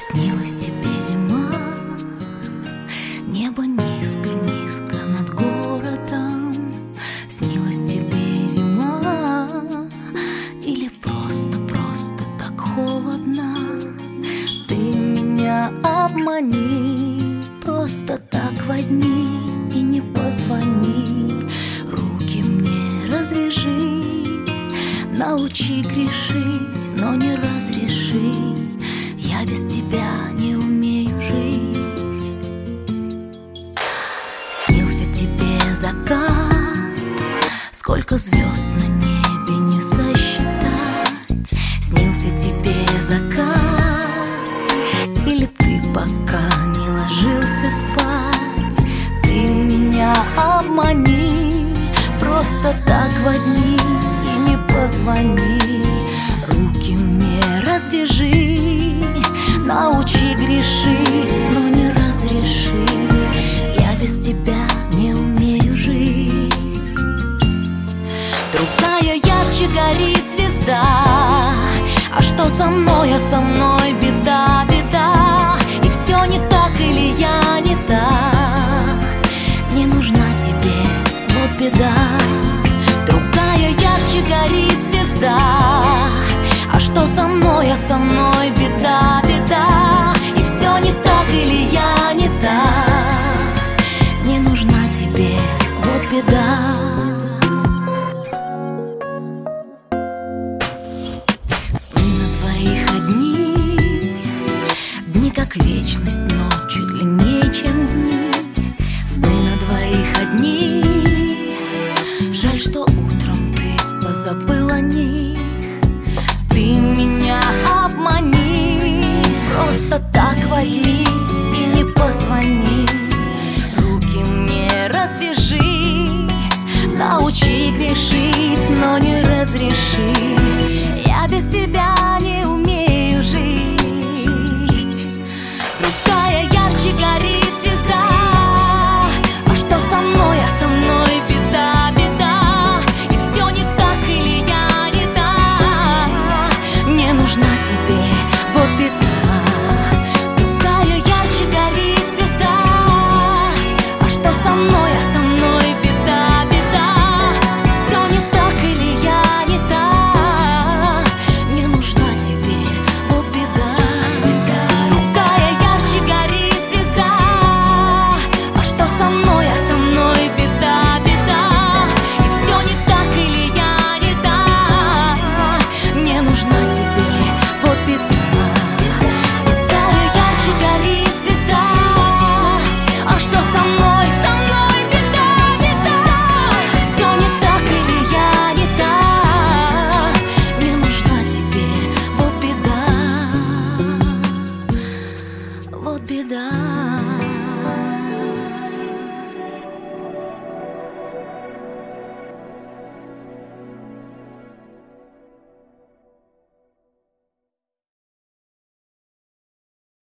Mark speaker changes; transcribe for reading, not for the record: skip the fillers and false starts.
Speaker 1: Снилась тебе зима, небо низко-низко над городом. Снилась тебе зима, или просто так холодно. Ты меня обмани, просто так возьми и не позвони. Руки мне развяжи, научи грешить, но не разреши. Я без тебя не умею жить. Снился тебе закат, сколько звезд на небе не сосчитать. Снился тебе закат, или ты пока не ложился спать. Ты меня обмани, просто так возьми и не позвони. Руки мне развяжи, научи грешить, но не разреши. Я без тебя не умею жить. Другая ярче горит звезда. А что со мной, а со мной беда, беда. И все не так или я не так. Не нужна тебе, вот беда. Другая ярче горит звезда. А что со мной, а со мной беда, беда. И все не так или я не так. Не нужна тебе, вот беда. Сны на двоих одни, дни как вечность, ночи длиннее, чем дни. Сны на двоих одни, жаль, что утром ты позабыл о них. Ты меня обмани, просто так возьми